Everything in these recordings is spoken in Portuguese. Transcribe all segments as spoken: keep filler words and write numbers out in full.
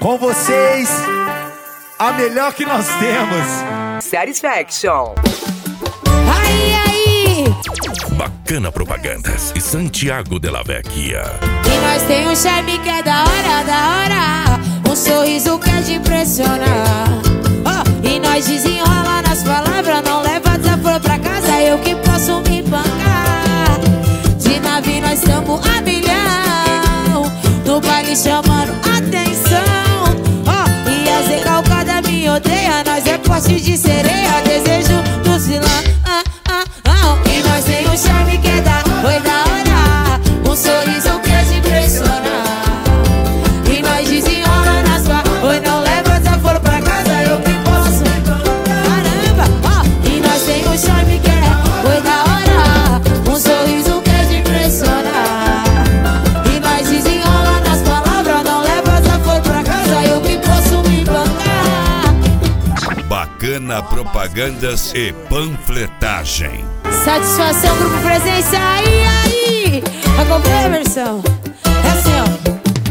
Com vocês, a melhor que nós temos, Satisfaction. Aí, aí! Bacana Propagandas e Santiago de la Vecchia. E nós tem um charme que é da hora, da hora. Um sorriso que é de impressionar. Oh, e nós desenrola nas palavras. Não leva desaforo pra casa, eu que posso me bancar. De nave nós tamo a milhão, no baile chamando atenção. Oh, e a Zé Calcada me odeia. Nós é poste de sereia, desejo dos vilão. Ah, ah, ah. E nós tem um charme que é da oi da hora. Um sorriso que é de impressionar. E nós desenrola nas palavras. Oi, não leva desaforo pra casa, eu que posso. Caramba, oh. E nós tem um charme que é oi da hora. Um sorriso que é de impressionar. E nós desenrola nas palavras. Não leva desaforo pra casa, eu que posso me bancar. Bacana Propagandas e Panfletagem. Satisfação, grupo presença, aí, aí. Acompanha a versão. É assim, ó.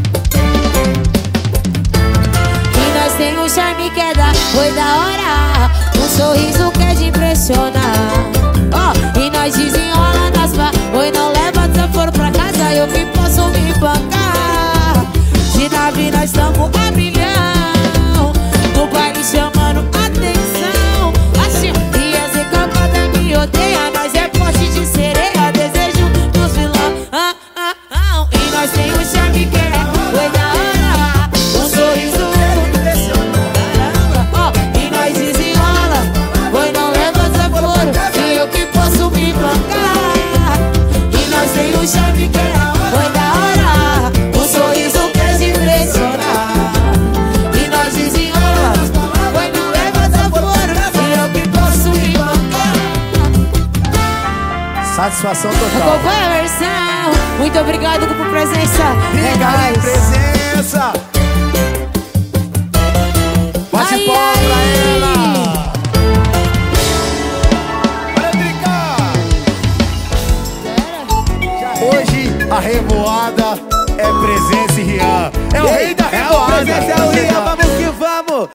E nós tem um charme que é da oi da hora. Um sorriso que é de impressionar. Ó, e nós desenrola nas pa. Oi, não leva desaforo pra casa, eu que posso me bancar. De nave nós tamo a milhão, no baile chamando atenção. Assim, e a Zé Calcada me odeia. Nós é poste de sereia, desejo dos vilão. Ah, ah, ah. E nós tem um charme que é oi da hora. Um sorriso caramba, ó. E nós desenrola. Oi, não leva desaforo, e eu que posso me bancar. E nós tem um charme que é oi da hora. Um sorriso que é de impressionar. E nós desenrola. Oi, não leva desaforo, e eu que posso me bancar. satisfação total. Acompanha a versão. Muito obrigado por presença. Obrigado, É nóis. presença. Bate Ai, palma pra ai. ela. Bora brincar. Hoje a revoada é presença e Rian. É o rei da revoada. Presença é o Rian, vamos que vamos.